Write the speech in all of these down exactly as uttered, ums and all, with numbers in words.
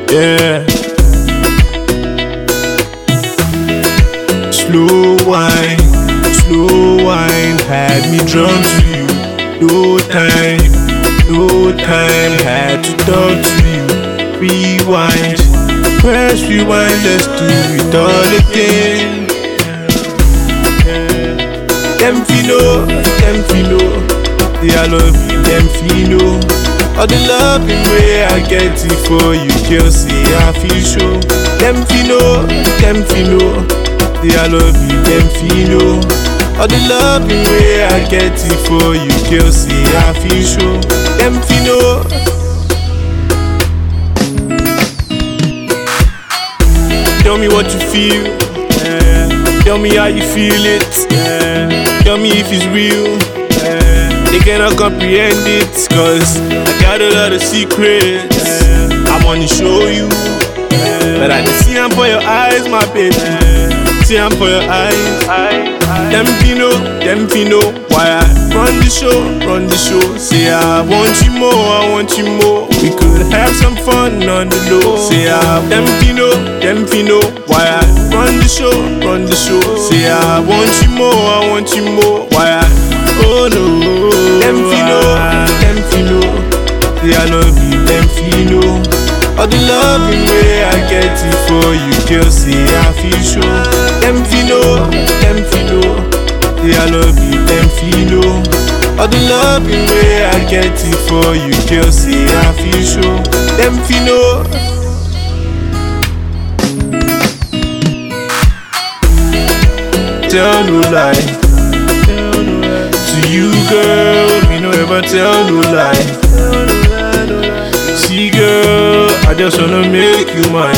Yeah. Slow wine, slow wine had me drawn to you. No time, no time had to talk to you. Rewind, press rewind, let's do it all again. Them fino, them fino, they I love you, them fino. All the loving way I get it for you, girl, say I feel sure. Them fino, them fino, they I love you, them fino. All the loving way I get it for you, girl, say I feel sure. Them fino. Tell me what you feel, yeah. Tell me how you feel it, yeah. Tell me if it's real, yeah. They cannot comprehend it, cause I got a lot of secrets, yeah. I wanna show you, yeah. But I just see them for your eyes, my baby, yeah. See them for your eyes, I, I. Them fino, them fino, why I run the show, run the show. Say I want you more, I want you more. We could have some fun on the low. Say I, them fino, them fino, why I run the show, run the show. Say I want you more, I want you more. Why I, oh no. Them fino, them fino, say I love you, them fino. All the loving way I get it for you, girl, say I feel sure. Them fino, them fino, say I love you, them fino. All the loving way I get it for you, girl, say I feel sure. Them fino. Tell no lie, to you, girl, me no ever tell no lie. See, girl, I just wanna make you mine.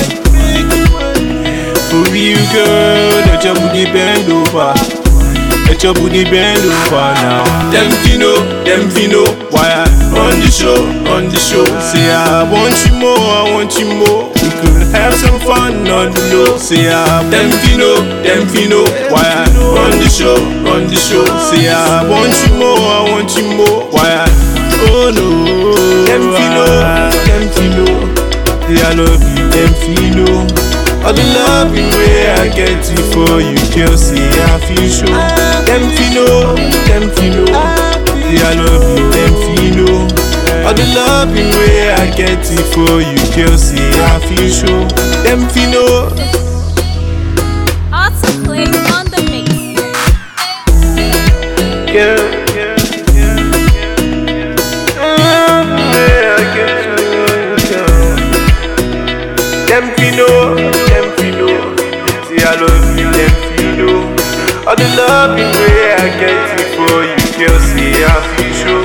For real, girl, let your booty bend over. Let your booty bend over now. Them fino, them fino, why I run the show, run the show. Say I want you more, I want you more. We could have some fun on the low. Say I, them fino, them fino, why I run the show, run the show. Say I want you more, I want you more. Why I, oh no. Them fino, them fino, they I love you, them fino. All the loving way I get it for you, girl, say I feel sure. Them fino, them fino, they I love you, them fino. All the loving way I get it for you, girl, say I feel sure. Them fino. Also playing on the mix. Yeah. Them fino, them fino, say I love you, them fino. All the loving way I get it for you, girl, say I feel sure.